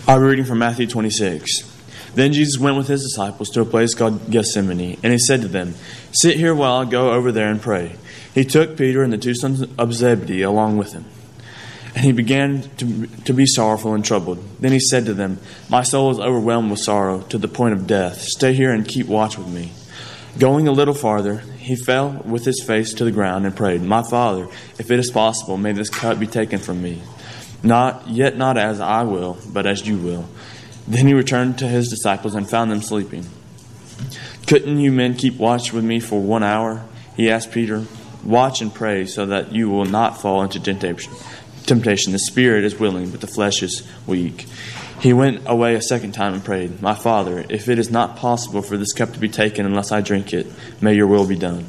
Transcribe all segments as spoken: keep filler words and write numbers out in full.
I'll be reading from Matthew twenty-six. Then Jesus went with his disciples to a place called Gethsemane, and he said to them, "Sit here while I go over there and pray." He took Peter and the two sons of Zebedee along with him, and he began to, to be sorrowful and troubled. Then he said to them, "My soul is overwhelmed with sorrow to the point of death. Stay here and keep watch with me." Going a little farther, he fell with his face to the ground and prayed, "My Father, if it is possible, may this cup be taken from me. Not yet not as I will, but as you will." Then he returned to his disciples and found them sleeping. "Couldn't you men keep watch with me for one hour?" He asked Peter. "Watch and pray so that you will not fall into temptation. Temptation. The spirit is willing, but the flesh is weak." He went away a second time and prayed, "My Father, if it is not possible for this cup to be taken unless I drink it, may your will be done."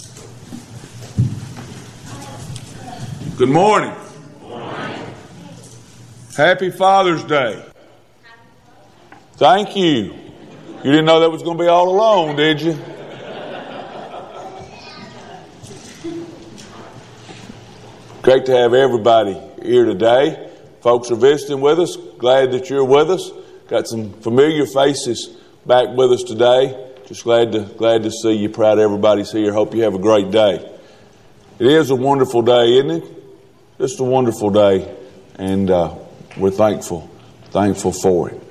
Good morning. Happy Father's Day. Thank you. You didn't know that was going to be all alone, did you? Great to have everybody here today. Folks are visiting with us. Glad that you're with us. Got some familiar faces back with us today. Just glad to glad to see you. Proud everybody's here. Hope you have a great day. It is a wonderful day, isn't it? Just a wonderful day, and uh, we're thankful, thankful for it.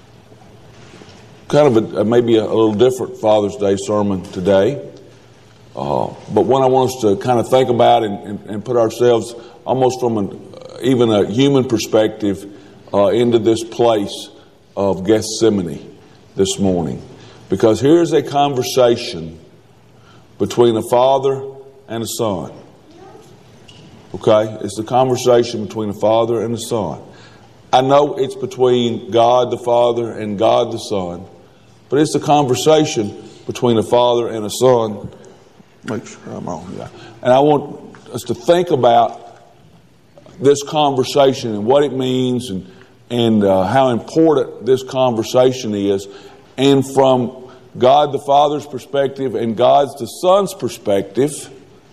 Kind of a, maybe a, a little different Father's Day sermon today, uh, but one I want us to kind of think about and, and, and put ourselves almost from an, uh, even a human perspective uh, into this place of Gethsemane this morning. Because here's a conversation between a father and a son. Okay? It's the conversation between a father and a son. I know it's between God the Father and God the Son, but it's the conversation between a father and a son. Make sure I'm on. Yeah. And I want us to think about this conversation and what it means, and and uh, how important this conversation is, and from God the Father's perspective and God's the Son's perspective,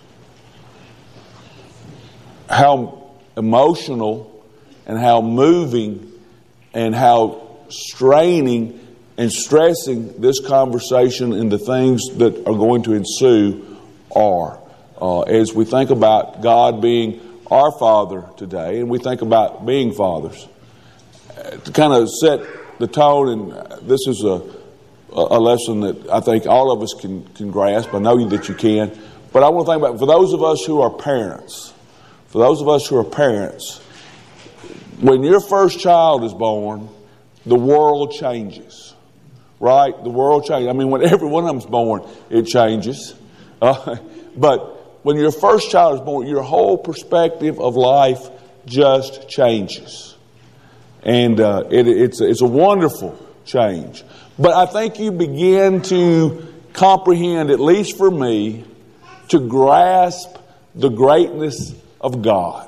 how emotional and how moving and how straining and stressing this conversation and the things that are going to ensue are. Uh, as we think about God being our Father today, and we think about being fathers. Uh, to kind of set the tone, and this is a, a lesson that I think all of us can, can grasp. I know that you can. But I want to think about, for those of us who are parents, for those of us who are parents, when your first child is born, the world changes, right? The world changes. I mean, when every one of them's born, it changes. Uh, but when your first child is born, your whole perspective of life just changes. And uh, it, it's, it's a wonderful change. But I think you begin to comprehend, at least for me, to grasp the greatness of God.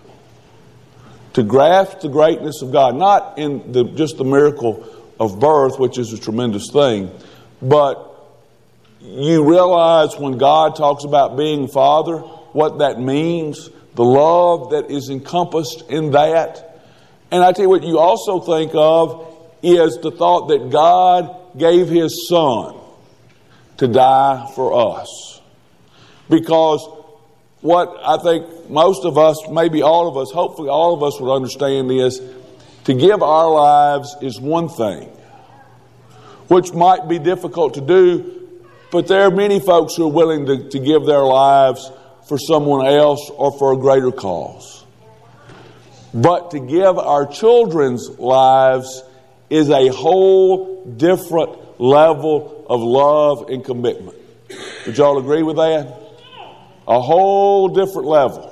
To grasp the greatness of God, not in the, just the miracle of birth, which is a tremendous thing, but you realize when God talks about being Father, what that means, the love that is encompassed in that. And I tell you what you also think of is the thought that God gave His Son to die for us. Because what I think most of us, maybe all of us, hopefully all of us would understand is, to give our lives is one thing, which might be difficult to do, but there are many folks who are willing to, to give their lives for someone else or for a greater cause. But to give our children's lives is a whole different level of love and commitment. Would y'all agree with that? A whole different level.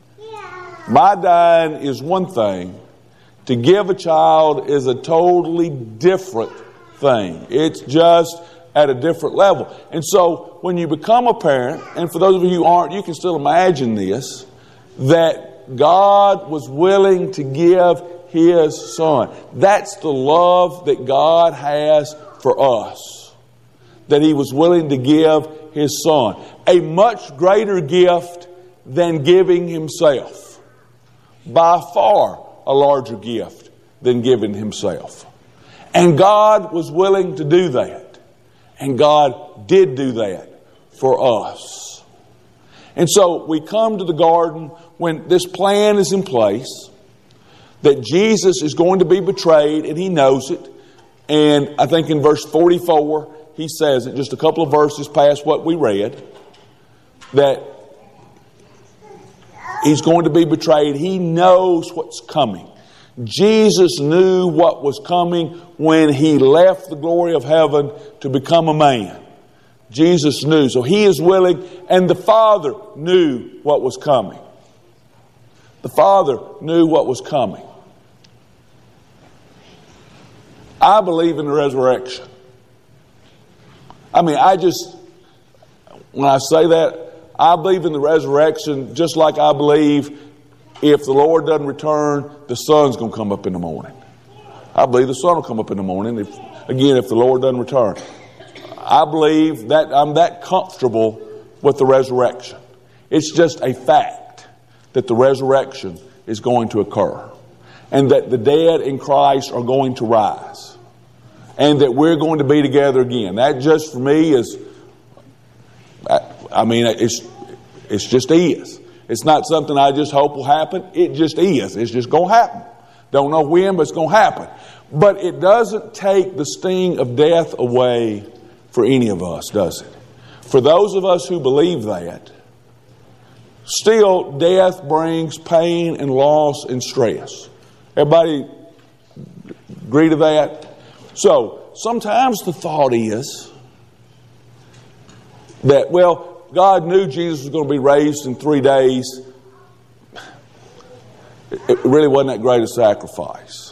My dying is one thing. To give a child is a totally different thing. It's just at a different level. And so when you become a parent, and for those of you who aren't, you can still imagine this, that God was willing to give His Son. That's the love that God has for us. That He was willing to give His Son. A much greater gift than giving Himself. By far a larger gift than giving himself. And God was willing to do that. And God did do that for us. And so we come to the garden when this plan is in place, that Jesus is going to be betrayed, and he knows it. And I think in verse forty-four, he says it, just a couple of verses past what we read, that he's going to be betrayed. He knows what's coming. Jesus knew what was coming when he left the glory of heaven to become a man. Jesus knew. So he is willing, and the Father knew what was coming. The Father knew what was coming. I believe in the resurrection. I mean, I just, when I say that, I believe in the resurrection just like I believe if the Lord doesn't return, the sun's going to come up in the morning. I believe the sun will come up in the morning, if, again, if the Lord doesn't return. I believe that I'm that comfortable with the resurrection. It's just a fact that the resurrection is going to occur, and that the dead in Christ are going to rise, and that we're going to be together again. That just for me is, I mean, it's it's just is. It's not something I just hope will happen. It just is. It's just going to happen. Don't know when, but it's going to happen. But it doesn't take the sting of death away for any of us, does it? For those of us who believe that, still death brings pain and loss and stress. Everybody agree to that? So sometimes the thought is that, well, God knew Jesus was going to be raised in three days. It really wasn't that great a sacrifice.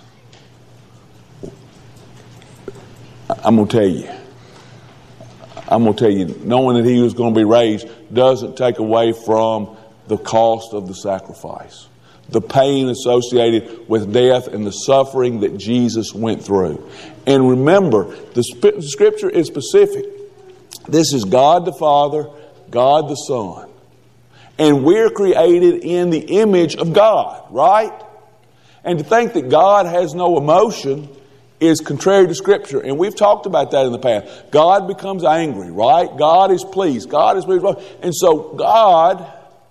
I'm going to tell you. I'm going to tell you, knowing that he was going to be raised doesn't take away from the cost of the sacrifice, the pain associated with death and the suffering that Jesus went through. And remember, the Scripture is specific. This is God the Father, God the Son. And we're created in the image of God, right? And to think that God has no emotion is contrary to Scripture. And we've talked about that in the past. God becomes angry, right? God is pleased. God is pleased. And so God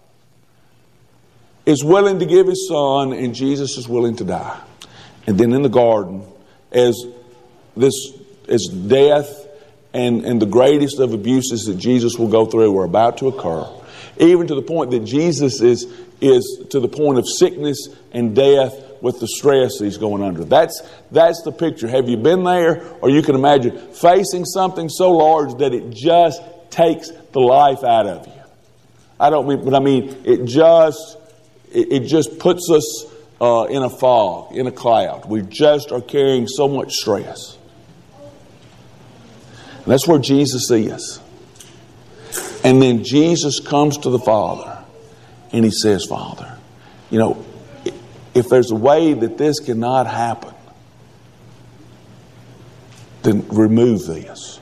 is willing to give his Son, and Jesus is willing to die. And then in the garden, as this as death and, and the greatest of abuses that Jesus will go through are about to occur, even to the point that Jesus is, is to the point of sickness and death with the stress he's going under. That's, that's the picture. Have you been there? Or you can imagine facing something so large that it just takes the life out of you. I don't mean, but I mean, it just, it, it just puts us uh, in a fog, in a cloud. We just are carrying so much stress. And that's where Jesus is. And then Jesus comes to the Father and he says, Father, you know, if there's a way that this cannot happen, then remove this.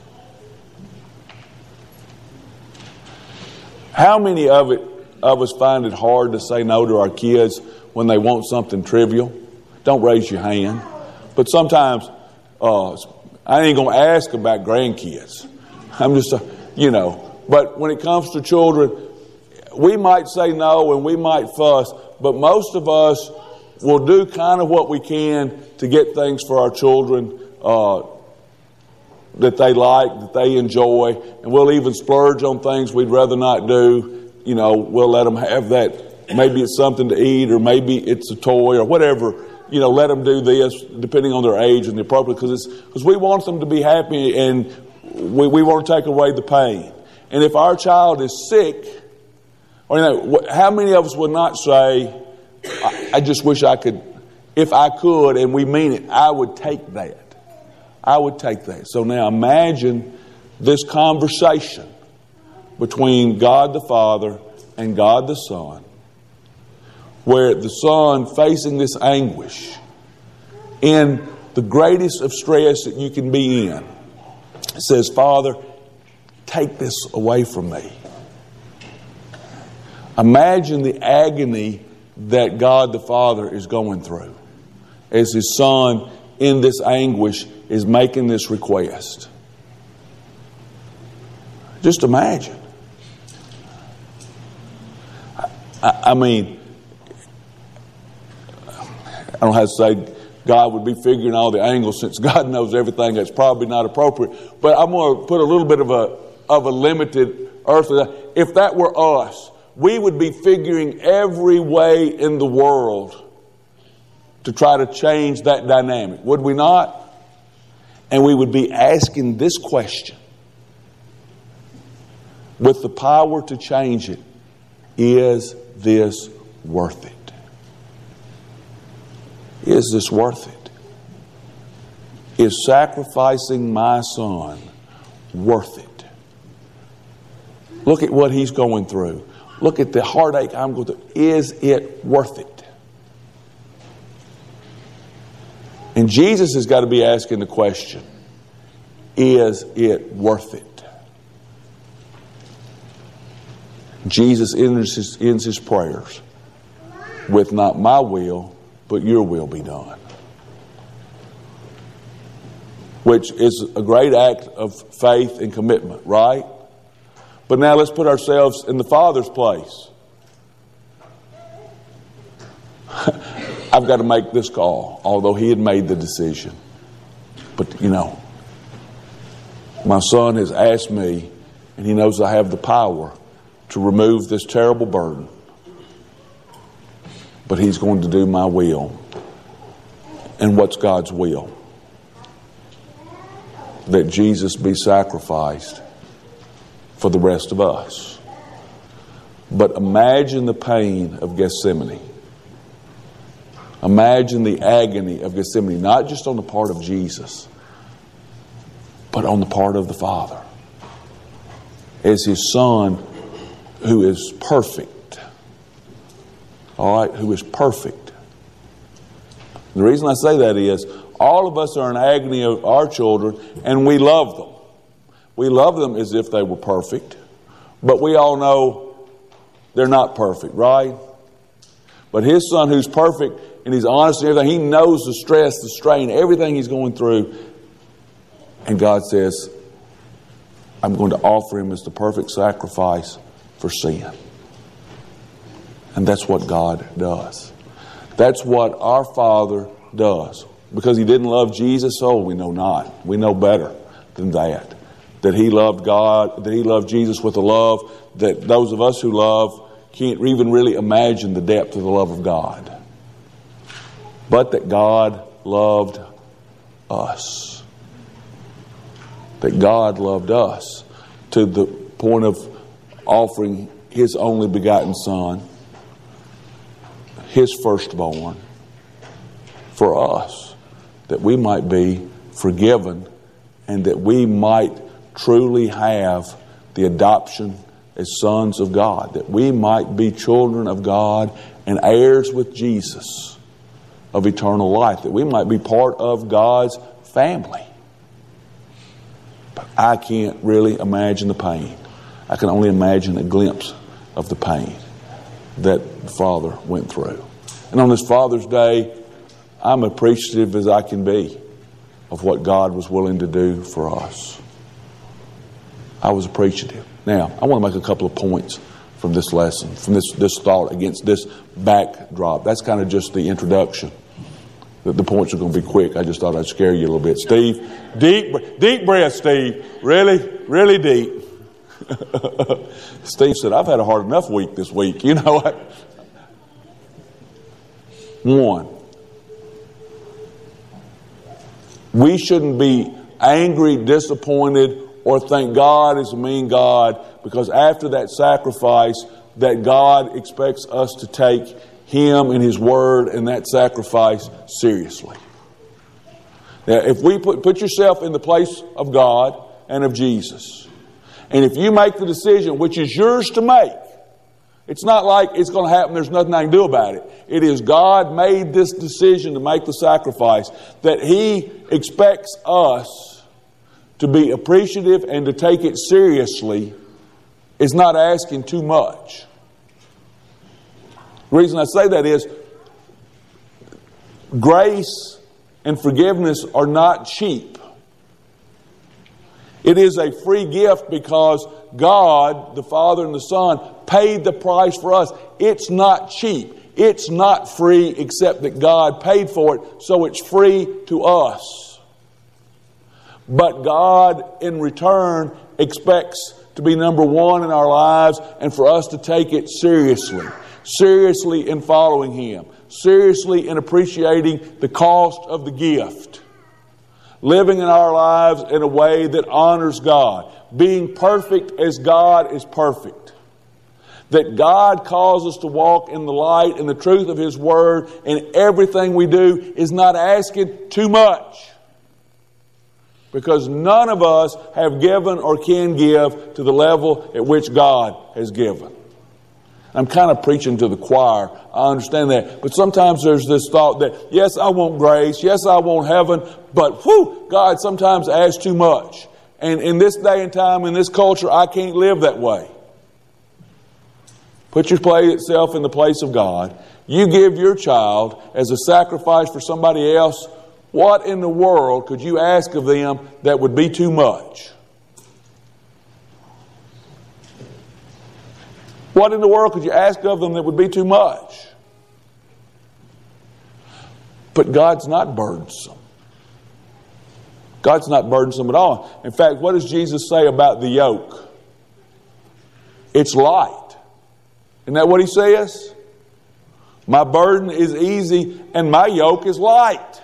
How many of it of us find it hard to say no to our kids when they want something trivial? Don't raise your hand. But sometimes, uh, I ain't going to ask about grandkids. I'm just, uh, you know. But when it comes to children, we might say no and we might fuss, but most of us will do kind of what we can to get things for our children uh, that they like, that they enjoy, and we'll even splurge on things we'd rather not do. You know, we'll let them have that. Maybe it's something to eat, or maybe it's a toy, or whatever. You know, let them do this depending on their age and the appropriate, because it's because we want them to be happy, and we, we want to take away the pain. And if our child is sick, or you know, how many of us would not say, I, I just wish I could, if I could, and we mean it, I would take that. I would take that. So now imagine this conversation between God the Father and God the Son, where the Son, facing this anguish in the greatest of stress that you can be in, says, Father, take this away from me. Imagine the agony that God the Father is going through as his son in this anguish is making this request. Just imagine. I, I mean, I don't have to say God would be figuring all the angles, since God knows everything. That's probably not appropriate. But I'm going to put a little bit of a of a limited earthly. If that were us, we would be figuring every way in the world to try to change that dynamic, would we not? And we would be asking this question with the power to change it: is this worth it? Is this worth it? Is sacrificing my son worth it? Look at what he's going through. Look at the heartache I'm going through. Is it worth it? And Jesus has got to be asking the question, is it worth it? Jesus ends his, ends his prayers with, not my will, but your will be done. Which is a great act of faith and commitment, right? But now let's put ourselves in the Father's place. I've got to make this call, although he had made the decision. But, you know, my son has asked me, and he knows I have the power to remove this terrible burden. But he's going to do my will. And what's God's will? That Jesus be sacrificed for the rest of us. But imagine the pain of Gethsemane. Imagine the agony of Gethsemane, not just on the part of Jesus, but on the part of the Father. As his son, who is perfect. All right, who is perfect. The reason I say that is, all of us are in agony of our children, and we love them. We love them as if they were perfect, but we all know they're not perfect, right? But his son, who's perfect, and he's honest and everything, he knows the stress, the strain, everything he's going through. And God says, I'm going to offer him as the perfect sacrifice for sin. And that's what God does. That's what our Father does. Because he didn't love Jesus, oh, we know not. We know better than that. That he loved God, that he loved Jesus with a love that those of us who love can't even really imagine the depth of the love of God. But that God loved us. That God loved us to the point of offering his only begotten Son, his firstborn, for us, that we might be forgiven and that we might truly have the adoption as sons of God, that we might be children of God and heirs with Jesus of eternal life, that we might be part of God's family. But I can't really imagine the pain. I can only imagine a glimpse of the pain that the Father went through. And on this Father's Day, I'm appreciative as I can be of what God was willing to do for us. I was appreciative. Now, I want to make a couple of points from this lesson, from this, this thought against this backdrop. That's kind of just the introduction. The, the points are going to be quick. I just thought I'd scare you a little bit. Steve, deep, deep breath, Steve. Really, really deep. Steve said, I've had a hard enough week this week. You know what? One, we shouldn't be angry, disappointed, or think God is a mean God, because after that sacrifice, that God expects us to take him and his word and that sacrifice seriously. Now, if we put, put yourself in the place of God and of Jesus, and if you make the decision, which is yours to make, it's not like it's going to happen, there's nothing I can do about it. It is God made this decision to make the sacrifice, that he expects us to be appreciative and to take it seriously, is not asking too much. The reason I say that is, Grace and forgiveness are not cheap. It is a free gift because God, the Father and the Son, paid the price for us. It's not cheap. It's not free except that God paid for it, so it's free to us. But God, in return, expects to be number one in our lives and for us to take it seriously. Seriously in following Him. Seriously in appreciating the cost of the gift. Living in our lives in a way that honors God. Being perfect as God is perfect. That God calls us to walk in the light and the truth of His Word, and everything we do is not asking too much. Because none of us have given or can give to the level at which God has given. I'm kind of preaching to the choir. I understand that. But sometimes there's this thought that, yes, I want grace. Yes, I want heaven. But, whew, God sometimes asks too much. And in this day and time, in this culture, I can't live that way. Put yourself in the place of God. You give your child as a sacrifice for somebody else. What in the world could you ask of them that would be too much? What in the world could you ask of them that would be too much? But God's not burdensome. God's not burdensome at all. In fact, what does Jesus say about the yoke? It's light. Isn't that what He says? My burden is easy and my yoke is light.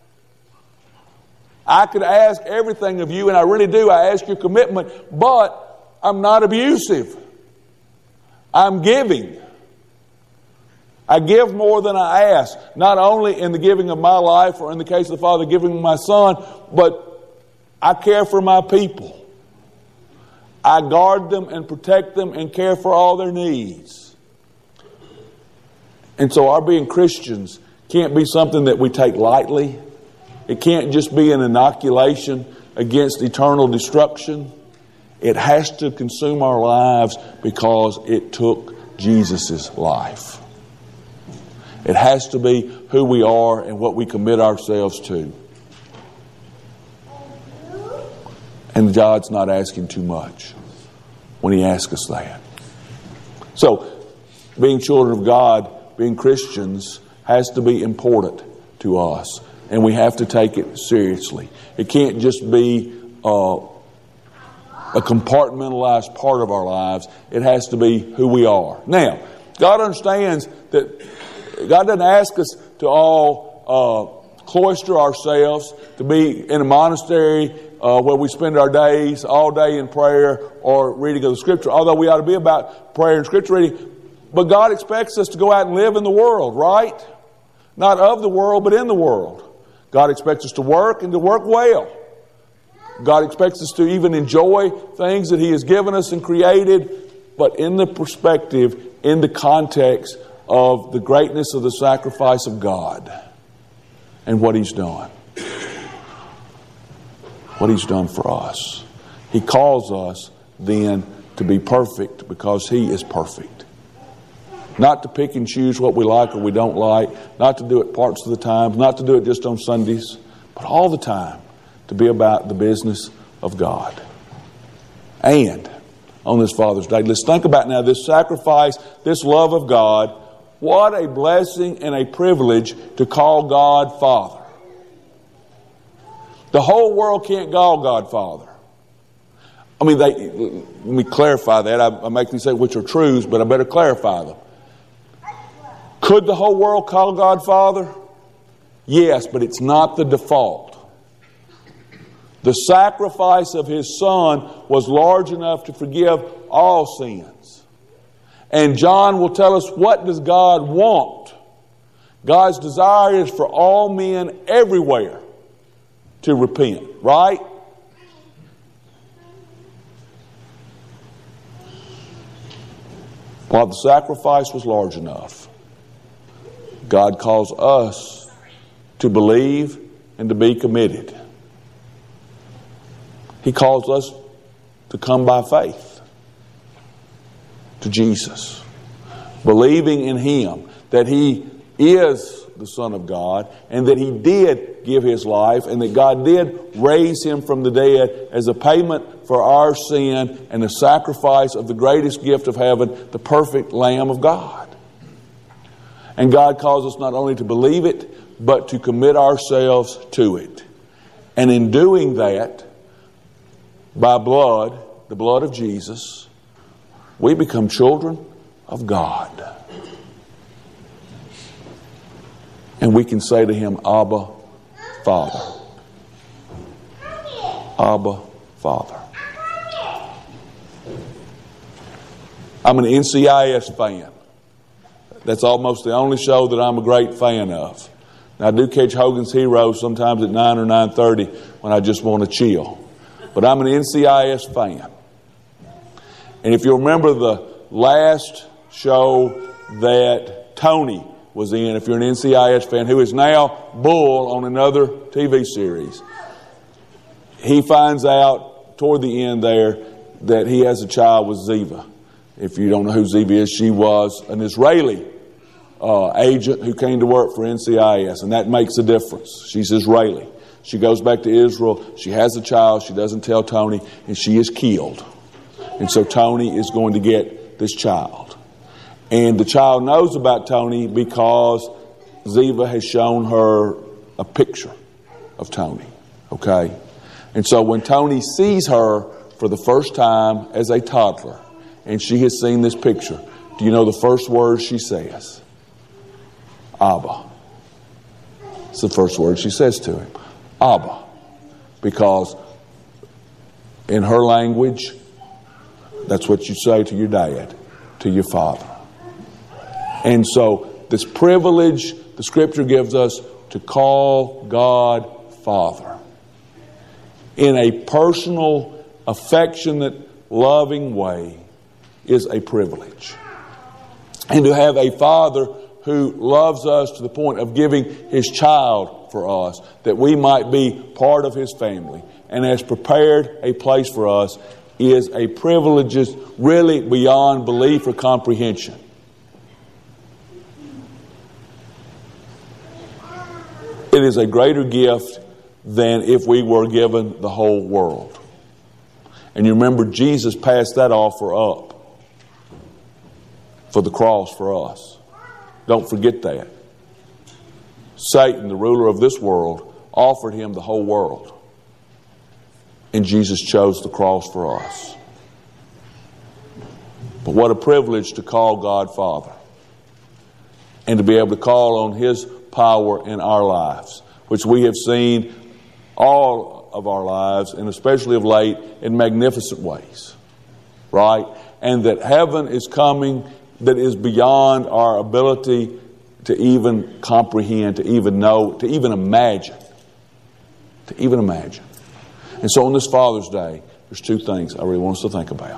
I could ask everything of you, and I really do. I ask your commitment, but I'm not abusive. I'm giving. I give more than I ask. Not only in the giving of my life, or in the case of the Father giving my Son, but I care for my people. I guard them and protect them and care for all their needs. And so our being Christians can't be something that we take lightly. It can't just be an inoculation against eternal destruction. It has to consume our lives because it took Jesus' life. It has to be who we are and what we commit ourselves to. And God's not asking too much when He asks us that. So, being children of God, being Christians, has to be important to us. And we have to take it seriously. It can't just be uh, a compartmentalized part of our lives. It has to be who we are. Now, God understands that God doesn't ask us to all uh, cloister ourselves, to be in a monastery uh, where we spend our days all day in prayer or reading of the Scripture, although we ought to be about prayer and Scripture reading. But God expects us to go out and live in the world, right? Not of the world, but in the world. God expects us to work and to work well. God expects us to even enjoy things that He has given us and created, but in the perspective, in the context of the greatness of the sacrifice of God and what He's done. What He's done for us. He calls us then to be perfect because He is perfect. Not to pick and choose what we like or we don't like. Not to do it parts of the time. Not to do it just on Sundays. But all the time to be about the business of God. And on this Father's Day, let's think about now this sacrifice, this love of God. What a blessing and a privilege to call God Father. The whole world can't call God Father. I mean, they, let me clarify that. I, I make these say which are truths, but I better clarify them. Could the whole world call God Father? Yes, but it's not the default. The sacrifice of His Son was large enough to forgive all sins. And John will tell us, what does God want? God's desire is for all men everywhere to repent, right? While the sacrifice was large enough, God calls us to believe and to be committed. He calls us to come by faith to Jesus, believing in Him, that He is the Son of God, and that He did give His life, and that God did raise Him from the dead as a payment for our sin and a sacrifice of the greatest gift of heaven, the perfect Lamb of God. And God calls us not only to believe it, but to commit ourselves to it. And in doing that, by blood, the blood of Jesus, we become children of God. And we can say to Him, Abba, Father. Abba, Father. I'm an N C I S fan. That's almost the only show that I'm a great fan of. Now, I do catch Hogan's Heroes sometimes at nine or nine thirty when I just want to chill. But I'm an N C I S fan. And if you remember the last show that Tony was in, if you're an N C I S fan, who is now Bull on another T V series, he finds out toward the end there that he has a child with Ziva. If you don't know who Ziva is, she was an Israeli uh, agent who came to work for N C I S, and that makes a difference. She's Israeli. She goes back to Israel. She has a child. She doesn't tell Tony, and she is killed. And so Tony is going to get this child. And the child knows about Tony because Ziva has shown her a picture of Tony. Okay? And so when Tony sees her for the first time as a toddler, and she has seen this picture, do you know the first word she says? Abba. It's the first word she says to him. Abba. Because in her language, that's what you say to your dad, to your father. And so this privilege the Scripture gives us to call God Father in a personal, affectionate, loving way is a privilege. And to have a Father who loves us to the point of giving His child for us, that we might be part of His family, and has prepared a place for us, is a privilege really beyond belief or comprehension. It is a greater gift than if we were given the whole world. And you remember Jesus passed that offer up for the cross for us. Don't forget that. Satan, the ruler of this world, offered Him the whole world. And Jesus chose the cross for us. But what a privilege to call God Father. And to be able to call on His power in our lives, which we have seen all of our lives, and especially of late, in magnificent ways. Right? And that heaven is coming that is beyond our ability to even comprehend, to even know, to even imagine. To even imagine. And so on this Father's Day, there's two things I really want us to think about.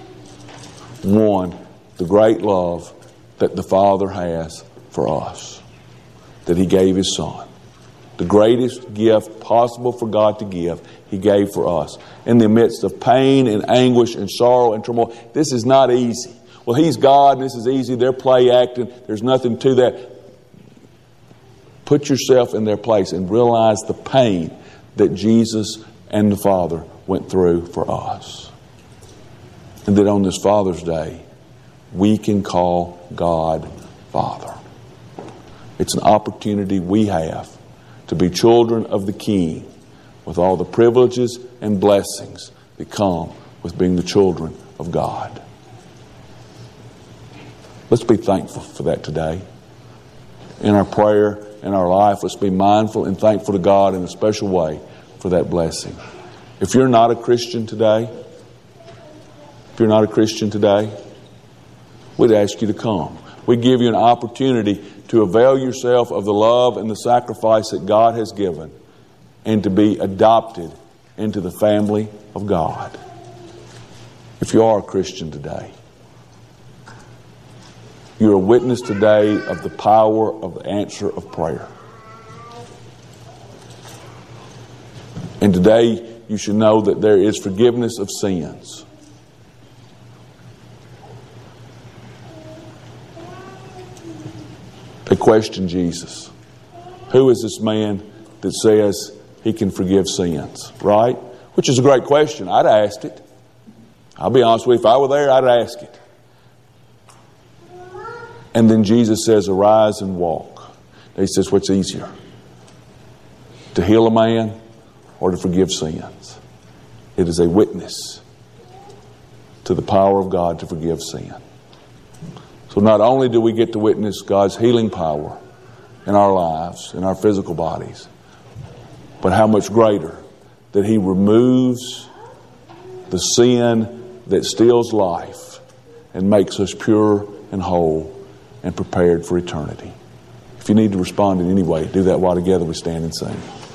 One, the great love that the Father has for us, that He gave His Son. The greatest gift possible for God to give, He gave for us. In the midst of pain and anguish and sorrow and turmoil, this is not easy. Well, He's God and this is easy. They're play acting. There's nothing to that. Put yourself in their place and realize the pain that Jesus and the Father went through for us. And that on this Father's Day, we can call God Father. It's an opportunity we have to be children of the King with all the privileges and blessings that come with being the children of God. Let's be thankful for that today. In our prayer, in our life, let's be mindful and thankful to God in a special way for that blessing. If you're not a Christian today, if you're not a Christian today, we'd ask you to come. We give you an opportunity to avail yourself of the love and the sacrifice that God has given, and to be adopted into the family of God. If you are a Christian today, you're a witness today of the power of the answer of prayer. And today you should know that there is forgiveness of sins. They question Jesus. Who is this man that says he can forgive sins? Right? Which is a great question. I'd asked it. I'll be honest with you. If I were there, I'd ask it. And then Jesus says, arise and walk. And he says, what's easier? To heal a man or to forgive sins? It is a witness to the power of God to forgive sin. So not only do we get to witness God's healing power in our lives, in our physical bodies, but how much greater that He removes the sin that steals life and makes us pure and whole and prepared for eternity. If you need to respond in any way, do that while together we stand and sing.